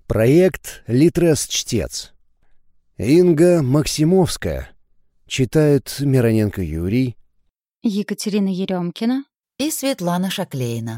Проект «Литрес-чтец». Инга Максимовская. Читают Мироненко Юрий, Екатерина Еремкина и Светлана Шаклейна.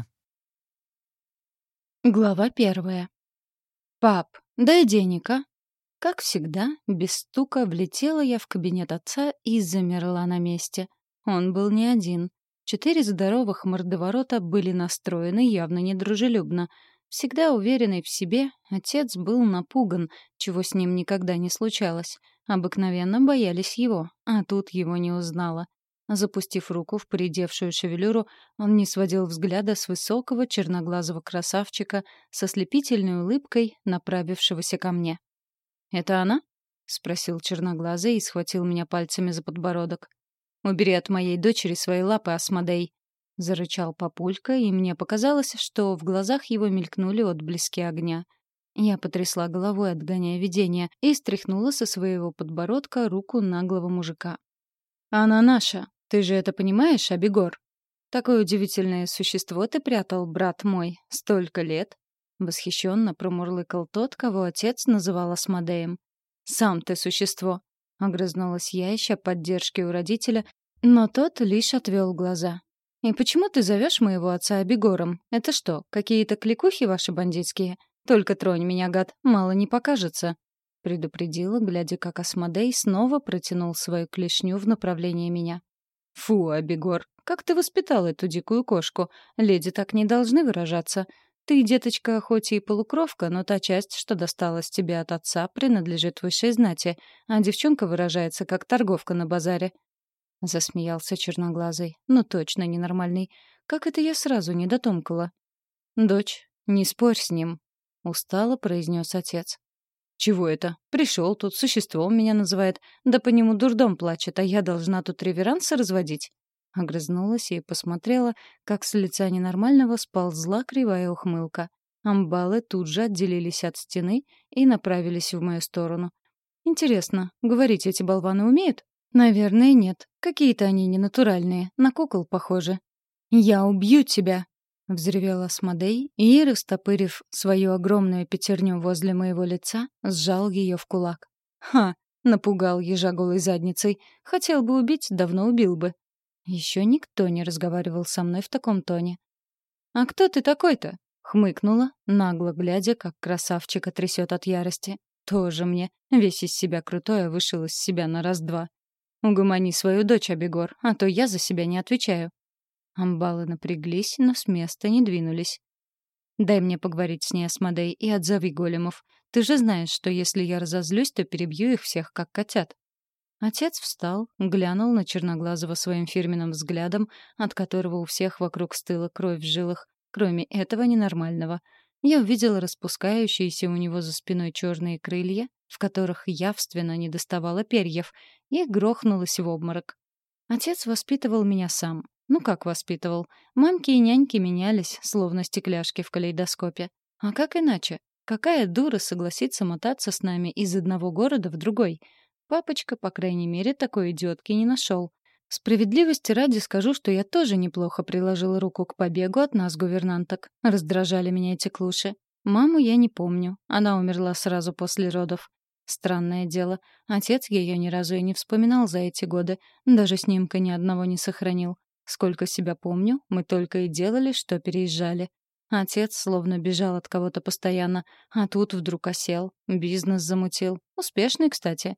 Глава 1. «Пап, дай денег, а?» Как всегда, без стука влетела я в кабинет отца и замерла на месте. Он был не один. 4 здоровых мордоворота были настроены явно недружелюбно. Всегда уверенный в себе, отец был напуган, чего с ним никогда не случалось. Обыкновенно боялись его, а тут его не узнала. Запустив руку в поредевшую шевелюру, он не сводил взгляда с высокого черноглазого красавчика со слепительной улыбкой, направившегося ко мне. «Это она?» — спросил черноглазый и схватил меня пальцами за подбородок. «Убери от моей дочери свои лапы, Асмодей!» — зарычал папулька, и мне показалось, что в глазах его мелькнули отблески огня. Я потрясла головой, отгоняя видение, и стряхнула со своего подбородка руку наглого мужика. «Она наша. Ты же это понимаешь, Абегор? Такое удивительное существо ты прятал, брат мой, столько лет!» Восхищенно промурлыкал тот, кого отец называл Асмодеем. «Сам ты существо!» — огрызнулась я, ища поддержки у родителя, но тот лишь отвел глаза. «И почему ты зовешь моего отца Абегором? Это что, какие-то кликухи ваши бандитские? Только тронь меня, гад, мало не покажется!» — предупредила, глядя, как Асмодей снова протянул свою клешню в направлении меня. «Фу, Абегор, как ты воспитал эту дикую кошку? Леди так не должны выражаться. Ты, деточка, хоть и полукровка, но та часть, что досталась тебе от отца, принадлежит высшей знати, а девчонка выражается как торговка на базаре». Засмеялся черноглазый. «Ну точно ненормальный. Как это я сразу не дотомкала?» «Дочь, не спорь с ним», — устало произнес отец. «Чего это? Пришел тут, существом меня называет. Да по нему дурдом плачет, а я должна тут реверансы разводить?» Огрызнулась и посмотрела, как с лица ненормального сползла кривая ухмылка. Амбалы тут же отделились от стены и направились в мою сторону. «Интересно, говорить эти болваны умеют?» «Наверное, нет. Какие-то они ненатуральные, на кукол похожи». «Я убью тебя!» — взревел Асмодей и, растопырив свою огромную пятерню возле моего лица, сжал ее в кулак. «Ха!» — напугал ежа голой задницей. «Хотел бы убить, давно убил бы». Еще никто не разговаривал со мной в таком тоне. «А кто ты такой-то?» — хмыкнула, нагло глядя, как красавчика трясет от ярости. «Тоже мне. Весь из себя крутой, а вышел из себя на раз-два. Угомони свою дочь, Абегор, а то я за себя не отвечаю». Амбалы напряглись, но с места не двинулись. «Дай мне поговорить с ней, Асмодей, и отзови големов. Ты же знаешь, что если я разозлюсь, то перебью их всех, как котят». Отец встал, глянул на Черноглазого своим фирменным взглядом, от которого у всех вокруг стыла кровь в жилах, кроме этого ненормального. Я увидела распускающиеся у него за спиной черные крылья, в которых явственно недоставало перьев, и грохнулась в обморок. Отец воспитывал меня сам. Ну как воспитывал? Мамки и няньки менялись, словно стекляшки в калейдоскопе. А как иначе? Какая дура согласится мотаться с нами из одного города в другой? Папочка, по крайней мере, такой идиотки не нашел. Справедливости ради скажу, что я тоже неплохо приложила руку к побегу от нас гувернанток. Раздражали меня эти клуши. Маму я не помню. Она умерла сразу после родов. Странное дело. Отец ее ни разу и не вспоминал за эти годы. Даже снимка ни одного не сохранил. Сколько себя помню, мы только и делали, что переезжали. Отец словно бежал от кого-то постоянно, а тут вдруг осел, бизнес замутил. Успешный, кстати.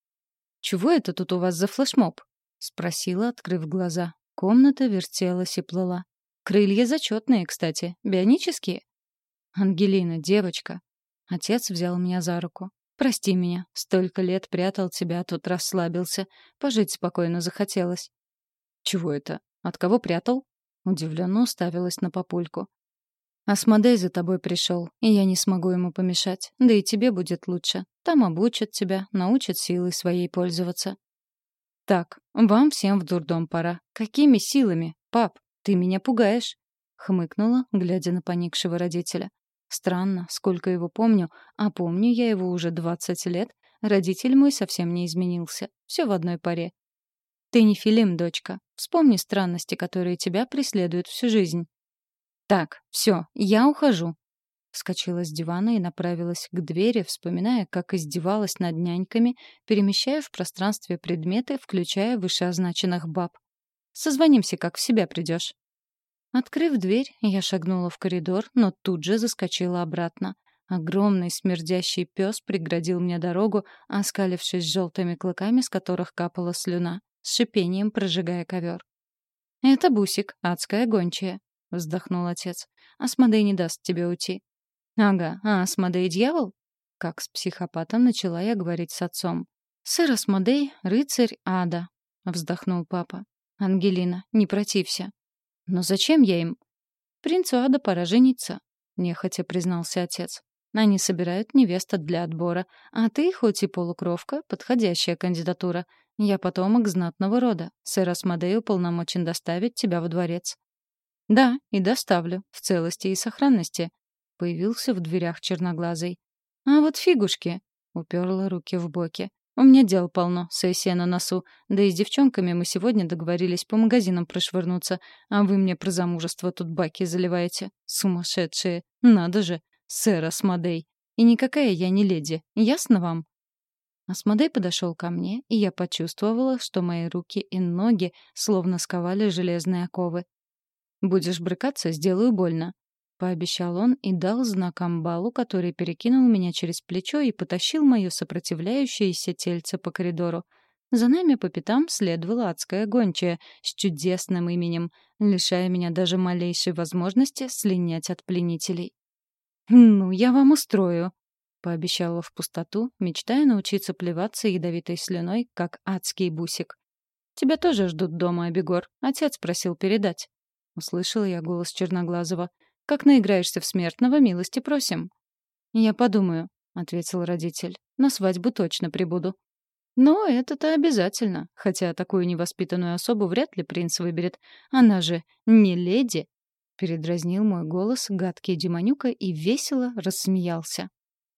«Чего это тут у вас за флешмоб?» — спросила, открыв глаза. Комната вертелась и плыла. «Крылья зачетные, кстати, бионические». «Ангелина, девочка». Отец взял меня за руку. «Прости меня, столько лет прятал тебя, а тут расслабился. Пожить спокойно захотелось». «Чего это? От кого прятал?» Удивленно уставилась на папульку. «Асмодей за тобой пришел, и я не смогу ему помешать. Да и тебе будет лучше. Там обучат тебя, научат силой своей пользоваться». «Так, вам всем в дурдом пора. Какими силами? Пап, ты меня пугаешь», — хмыкнула, глядя на поникшего родителя. Странно, сколько его помню, а помню я его уже 20 лет, родитель мой совсем не изменился. Все в одной паре. «Ты не Филим, дочка. Вспомни странности, которые тебя преследуют всю жизнь». «Так, все, я ухожу». Вскочила с дивана и направилась к двери, вспоминая, как издевалась над няньками, перемещая в пространстве предметы, включая вышеозначенных баб. «Созвонимся, как в себя придешь». Открыв дверь, я шагнула в коридор, но тут же заскочила обратно. Огромный смердящий пес преградил мне дорогу, оскалившись желтыми клыками, с которых капала слюна, с шипением прожигая ковер. «Это Бусик, адская гончая», — вздохнул отец. «Асмодей не даст тебе уйти». «Ага, а Асмодей дьявол?» Как с психопатом начала я говорить с отцом. «Сэр Асмодей — рыцарь ада», — вздохнул папа. «Ангелина, не протився». «Но зачем я им?» «Принцу ада пора жениться», — нехотя признался отец. «Они собирают невест для отбора, а ты, хоть и полукровка, подходящая кандидатура. Я потомок знатного рода. Сэр Асмодей уполномочен доставить тебя во дворец». «Да, и доставлю, в целости и сохранности», — появился в дверях черноглазый. «А вот фигушки», — уперла руки в боки. «У меня дел полно, сессия на носу. Да и с девчонками мы сегодня договорились по магазинам прошвырнуться, а вы мне про замужество тут баки заливаете. Сумасшедшие. Надо же, сэр Асмодей. И никакая я не леди. Ясно вам?» Асмодей подошел ко мне, и я почувствовала, что мои руки и ноги словно сковали железные оковы. «Будешь брыкаться — сделаю больно», — пообещал он и дал знак амбалу, который перекинул меня через плечо и потащил мое сопротивляющееся тельце по коридору. За нами по пятам следовала адская гончая с чудесным именем, лишая меня даже малейшей возможности слинять от пленителей. «Ну, я вам устрою», — пообещала в пустоту, мечтая научиться плеваться ядовитой слюной, как адский Бусик. «Тебя тоже ждут дома, Абегор. Отец просил передать». Услышала я голос Черноглазого. «Как наиграешься в смертного, милости просим». «Я подумаю», — ответил родитель. «На свадьбу точно прибуду». «Но это-то обязательно, хотя такую невоспитанную особу вряд ли принц выберет. Она же не леди», — передразнил мой голос гадкий демонюка и весело рассмеялся.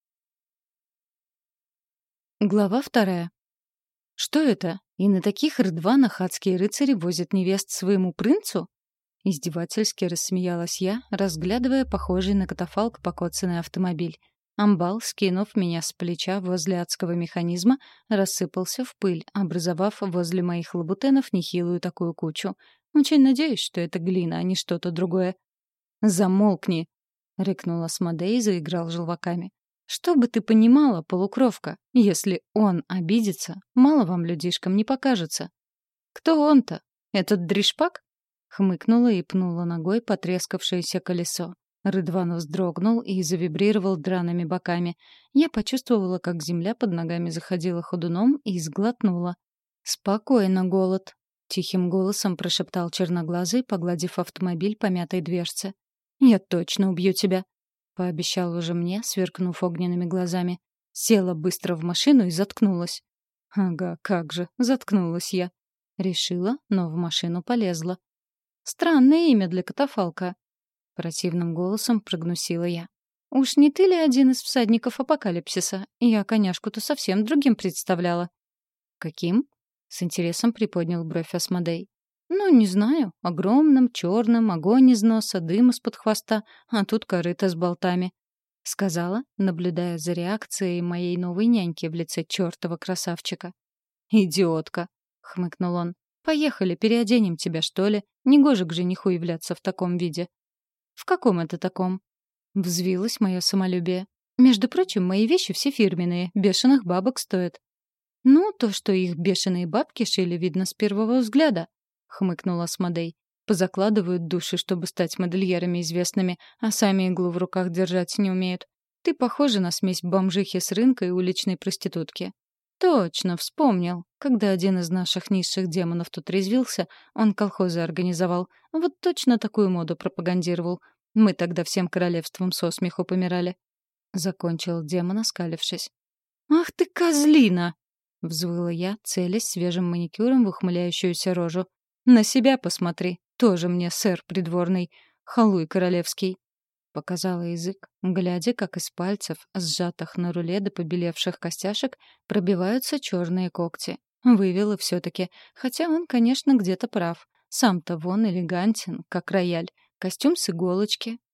Глава 2. «Что это? И на таких рдванах адские рыцари возят невест своему принцу?» Издевательски рассмеялась я, разглядывая похожий на катафалк покоцанный автомобиль. Амбал, скинув меня с плеча возле адского механизма, рассыпался в пыль, образовав возле моих лабутенов нехилую такую кучу. Очень надеюсь, что это глина, а не что-то другое. «Замолкни!» — рыкнул Асмодей и заиграл желваками. «Что бы ты понимала, полукровка, если он обидится, мало вам, людишкам, не покажется». «Кто он-то? Этот дришпак?» Хмыкнула и пнула ногой потрескавшееся колесо. Рыдван вздрогнул и завибрировал драными боками. Я почувствовала, как земля под ногами заходила ходуном и сглотнула. «Спокойно, голод», — тихим голосом прошептал черноглазый, погладив автомобиль по мятой дверце. «Я точно убью тебя», — пообещал уже мне, сверкнув огненными глазами. Села быстро в машину и заткнулась. «Ага, как же, заткнулась я». Решила, но в машину полезла. «Странное имя для катафалка», — противным голосом прогнусила я. «Уж не ты ли один из всадников апокалипсиса? Я коняшку-то совсем другим представляла». «Каким?» — с интересом приподнял бровь Асмодей. «Ну, не знаю. Огромным, черным, огонь из носа, дым из-под хвоста, а тут корыто с болтами», — сказала, наблюдая за реакцией моей новой няньки в лице чертова красавчика. «Идиотка», — хмыкнул он. «Поехали, переоденем тебя, что ли? Негоже к жениху являться в таком виде». «В каком это таком?» Взвилось мое самолюбие. «Между прочим, мои вещи все фирменные, бешеных бабок стоят». «Ну, то, что их бешеные бабки шили, видно с первого взгляда», — хмыкнул Асмодей. «Позакладывают души, чтобы стать модельерами известными, а сами иглу в руках держать не умеют. Ты похожа на смесь бомжихи с рынка и уличной проститутки». «Точно, вспомнил. Когда один из наших низших демонов тут резвился, он колхозы организовал. Вот точно такую моду пропагандировал. Мы тогда всем королевством со смеху помирали». Закончил демон, оскалившись. «Ах ты, козлина!» — взвыла я, целясь свежим маникюром в ухмыляющуюся рожу. «На себя посмотри. Тоже мне сэр придворный. Халуй королевский». Показала язык, глядя, как из пальцев, сжатых на руле до побелевших костяшек, пробиваются черные когти. Вывела все-таки, хотя он, конечно, где-то прав. Сам-то вон элегантен, как рояль. Костюм с иголочки,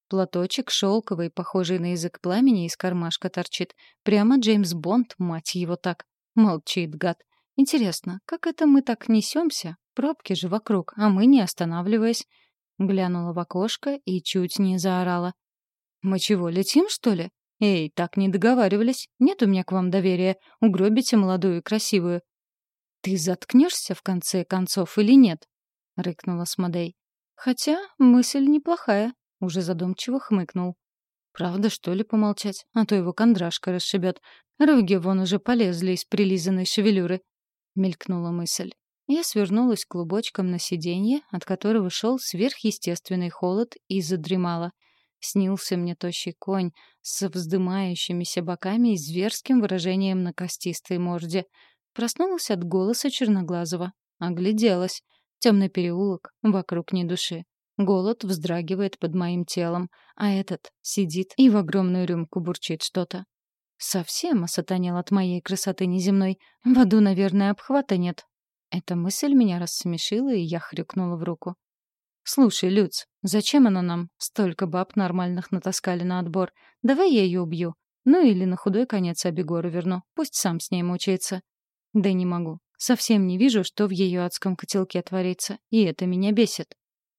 Платочек шелковый, похожий на язык пламени, из кармашка торчит. Прямо Джеймс Бонд, мать его так. Молчит, гад. Интересно, как это мы так несемся? Пробки же вокруг, а мы не останавливаясь. Глянула в окошко и чуть не заорала. «Мы чего, летим, что ли? Эй, так не договаривались. Нет у меня к вам доверия. Угробите молодую и красивую». «Ты заткнешься в конце концов или нет?» — рыкнула Смодей. «Хотя мысль неплохая», — уже задумчиво хмыкнул. «Правда, что ли, помолчать? А то его кондрашка расшибет. Роги вон уже полезли из прилизанной шевелюры», — мелькнула мысль. Я свернулась клубочком на сиденье, от которого шел сверхъестественный холод, и задремала. Снился мне тощий конь с вздымающимися боками и зверским выражением на костистой морде. Проснулась от голоса Черноглазого. Огляделась. Темный переулок, вокруг ни души. Голод вздрагивает под моим телом, а этот сидит и в огромную рюмку бурчит что-то. Совсем осатанел от моей красоты неземной. В аду, наверное, обхвата нет. Эта мысль меня рассмешила, и я хрюкнула в руку. «Слушай, Люц, зачем она нам? Столько баб нормальных натаскали на отбор. Давай я ее убью. Ну или на худой конец Абегору верну. Пусть сам с ней мучается». «Да не могу. Совсем не вижу, что в ее адском котелке творится. И это меня бесит».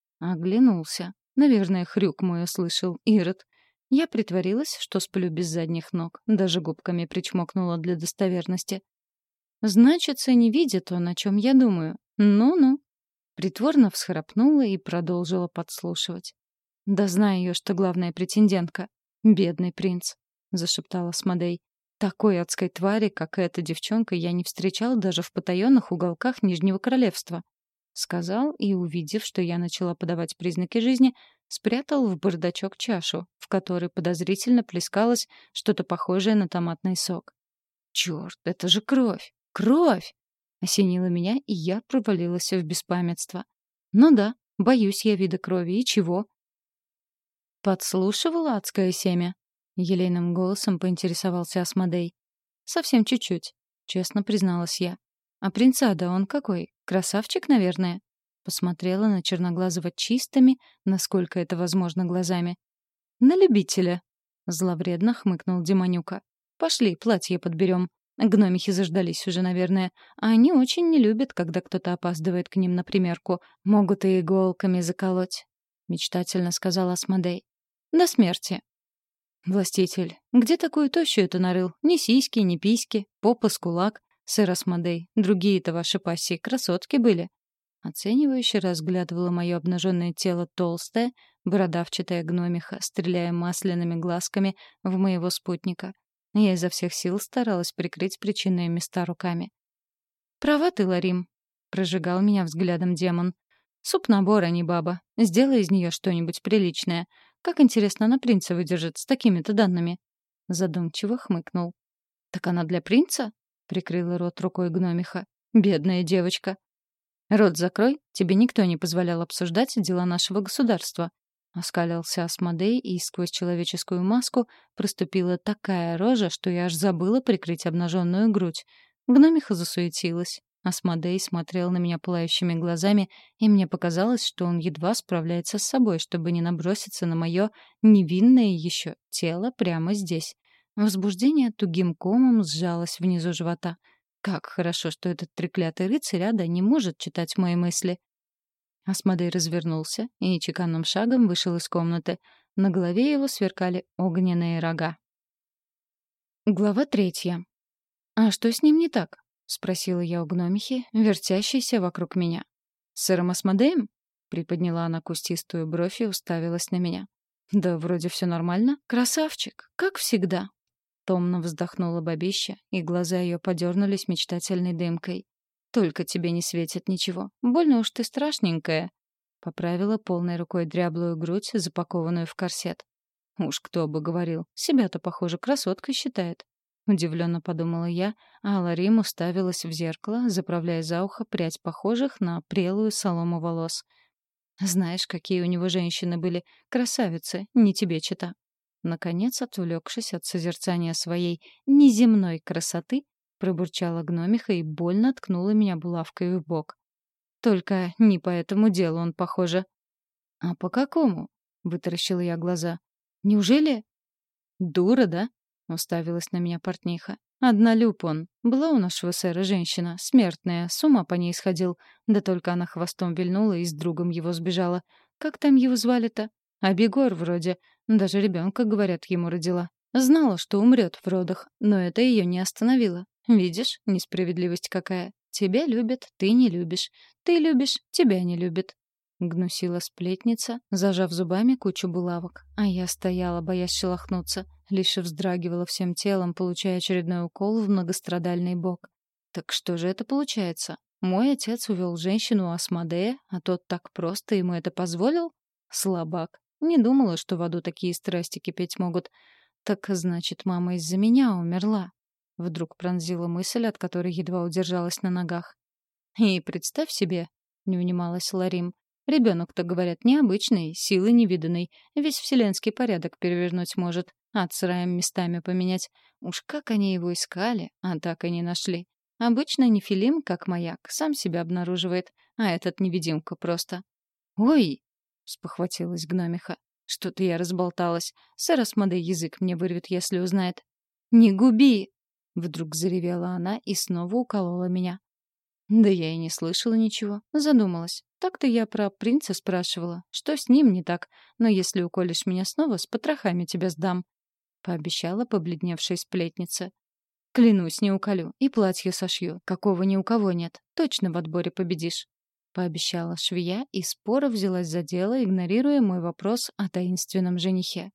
Оглянулся. Наверное, хрюк мой услышал Ирод. Я притворилась, что сплю без задних ног. Даже губками причмокнула для достоверности. Значится, не видит он, о чем я думаю. Ну-ну. Притворно всхрапнула и продолжила подслушивать. «Да знаю я, что главная претендентка. Бедный принц», — зашептала Смодей. «Такой адской твари, как эта девчонка, я не встречал даже в потаенных уголках Нижнего Королевства», — сказал и, увидев, что я начала подавать признаки жизни, спрятал в бардачок чашу, в которой подозрительно плескалось что-то похожее на томатный сок. «Черт, это же кровь! Кровь!» — осенило меня, и я провалилась в беспамятство. «Ну да, боюсь я вида крови, и чего?» «Подслушивала адское семя?» — елейным голосом поинтересовался Асмодей. «Совсем чуть-чуть», — честно призналась я. «А принца-да он какой? Красавчик, наверное?» Посмотрела на Черноглазого чистыми, насколько это возможно, глазами. «На любителя», — зловредно хмыкнул Демонюка. «Пошли, платье подберем. Гномихи заждались уже, наверное. А они очень не любят, когда кто-то опаздывает к ним на примерку. Могут и иголками заколоть», — мечтательно сказал Асмодей. «До смерти». «Властитель, где такую тощую ты нарыл? Ни сиськи, ни письки, попа с кулак, сэр Асмодей. Другие-то ваши пассии красотки были». Оценивающе разглядывала мое обнаженное тело толстая, бородавчатая гномиха, стреляя масляными глазками в моего спутника. Я изо всех сил старалась прикрыть причинные места руками. «Права ты, Ларим», — прожигал меня взглядом демон. «Суп-набор, а не баба. Сделай из нее что-нибудь приличное. Как интересно она принца выдержит с такими-то данными?» Задумчиво хмыкнул. «Так она для принца?» — прикрыла рот рукой гномиха. «Бедная девочка». «Рот закрой, тебе никто не позволял обсуждать дела нашего государства», — оскалился Асмодей, и сквозь человеческую маску проступила такая рожа, что я аж забыла прикрыть обнаженную грудь. Гномиха засуетилась. Асмодей смотрел на меня пылающими глазами, и мне показалось, что он едва справляется с собой, чтобы не наброситься на мое невинное еще тело прямо здесь. Возбуждение тугим комом сжалось внизу живота. Как хорошо, что этот треклятый рыцарь ада не может читать мои мысли. Асмодей развернулся и чеканным шагом вышел из комнаты. На голове его сверкали огненные рога. Глава 3. «А что с ним не так?» — спросила я у гномихи, вертящейся вокруг меня. «С сэром Асмодеем?» — приподняла она кустистую бровь и уставилась на меня. «Да вроде все нормально. Красавчик, как всегда». Томно вздохнула бабища, и глаза ее подернулись мечтательной дымкой. «Только тебе не светит ничего. Больно уж ты страшненькая», — поправила полной рукой дряблую грудь, запакованную в корсет. «Уж кто бы говорил, себя-то, похоже, красоткой считает». Удивленно подумала я, а Ларим уставилась в зеркало, заправляя за ухо прядь похожих на прелую солому волос. «Знаешь, какие у него женщины были. Красавицы, не тебе чета». Наконец, отвлекшись от созерцания своей неземной красоты, пробурчала гномиха и больно ткнула меня булавкой в бок. «Только не по этому делу он, похоже». «А по какому?» — вытаращила я глаза. «Неужели?» «Дура, да?» — уставилась на меня портниха. «Однолюб он. Была у нашего сэра женщина, смертная, с ума по ней сходил. Да только она хвостом вильнула и с другом его сбежала. Как там его звали-то? Абигор вроде. Даже ребенка, говорят, ему родила. Знала, что умрет в родах, но это ее не остановило. Видишь, несправедливость какая. Тебя любят, ты не любишь. Ты любишь, тебя не любят». Гнусила сплетница, зажав зубами кучу булавок. А я стояла, боясь шелохнуться, лишь вздрагивала всем телом, получая очередной укол в многострадальный бок. Так что же это получается? Мой отец увел женщину у Асмодея, а тот так просто ему это позволил? Слабак. Не думала, что в аду такие страсти кипеть могут. Так значит, мама из-за меня умерла. Вдруг пронзила мысль, от которой едва удержалась на ногах. И представь себе, не унималась Ларим, ребенок-то, говорят, необычный, силы невиданной, весь вселенский порядок перевернуть может, ад с раем местами поменять. Уж как они его искали, а так и не нашли. Обычно нефилим, как маяк, сам себя обнаруживает, а этот невидимка просто. «Ой!» — спохватилась гномиха. «Что-то я разболталась. Сэр Асмодей язык мне вырвет, если узнает». «Не губи!» — вдруг заревела она и снова уколола меня. Да я и не слышала ничего, задумалась. Так-то я про принца спрашивала, что с ним не так, но если уколешь меня снова, с потрохами тебя сдам. Пообещала побледневшая сплетница. Клянусь, не уколю, и платье сошью, какого ни у кого нет, точно в отборе победишь. Пообещала швея и споро взялась за дело, игнорируя мой вопрос о таинственном женихе.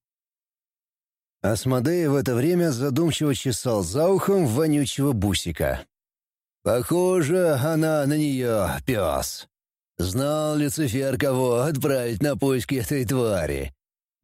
Асмодей в это время задумчиво чесал за ухом вонючего бусика. «Похоже, она на нее, пес. Знал Люцифер, кого отправить на поиски этой твари.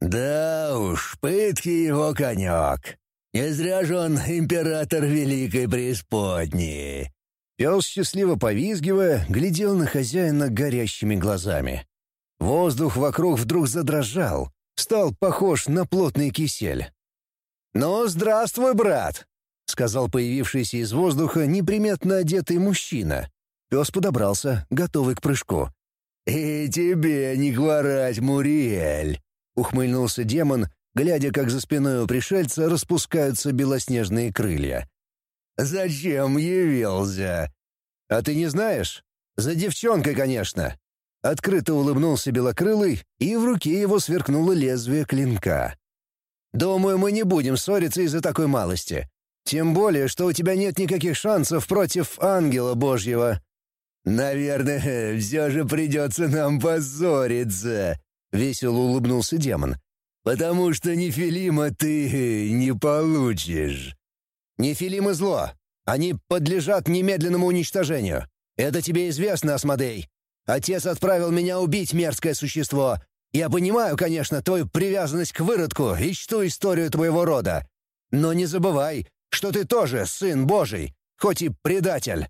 Да уж, пытки его конек. Не зря же он император Великой Преисподней». Пес, счастливо повизгивая, глядел на хозяина горящими глазами. Воздух вокруг вдруг задрожал, стал похож на плотный кисель. «Ну, здравствуй, брат!» — сказал появившийся из воздуха неприметно одетый мужчина. Пес подобрался, готовый к прыжку. «И тебе не хворать, Муриэль!» — ухмыльнулся демон, глядя, как за спиной у пришельца распускаются белоснежные крылья. «Зачем явился?» «А ты не знаешь? За девчонкой, конечно!» Открыто улыбнулся белокрылый, и в руке его сверкнуло лезвие клинка. «Думаю, мы не будем ссориться из-за такой малости. Тем более, что у тебя нет никаких шансов против ангела Божьего». «Наверное, все же придется нам поссориться», — весело улыбнулся демон. «Потому что нефилима ты не получишь». «Нефилимы зло. Они подлежат немедленному уничтожению. Это тебе известно, Асмодей. Отец отправил меня убить мерзкое существо. Я понимаю, конечно, твою привязанность к выродку и чту историю твоего рода. Но не забывай, что ты тоже сын Божий, хоть и предатель».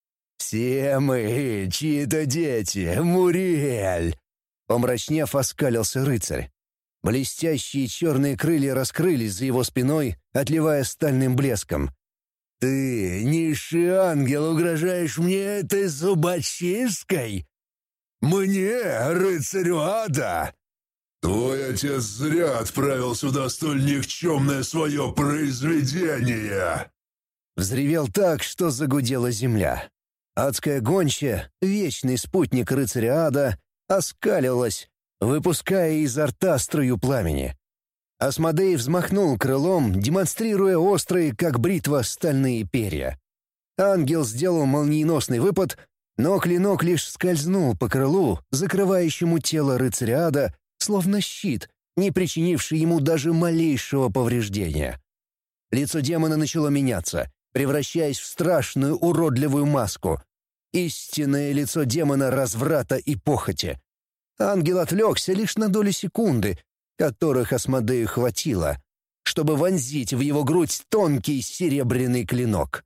«Все мы чьи-то дети, Муриэль!» Помрачнев, оскалился рыцарь. Блестящие черные крылья раскрылись за его спиной, отливая стальным блеском. «Ты, низший ангел, угрожаешь мне этой зубочисткой? Мне, рыцарю ада?» «Твой отец зря отправил сюда столь никчемное свое произведение!» Взревел так, что загудела земля. Адская гончая, вечный спутник рыцаря ада, оскалилась, выпуская изо рта струю пламени. Асмодей взмахнул крылом, демонстрируя острые, как бритва, стальные перья. Ангел сделал молниеносный выпад, но клинок лишь скользнул по крылу, закрывающему тело рыцаря ада, словно щит, не причинивший ему даже малейшего повреждения. Лицо демона начало меняться, превращаясь в страшную уродливую маску. Истинное лицо демона разврата и похоти. Ангел отвлекся лишь на долю секунды, которых Асмодею хватило, чтобы вонзить в его грудь тонкий серебряный клинок.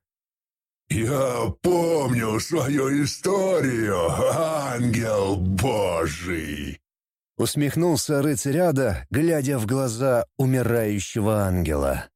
«Я помню свою историю, ангел Божий!» Усмехнулся рыцарь ада, глядя в глаза умирающего ангела.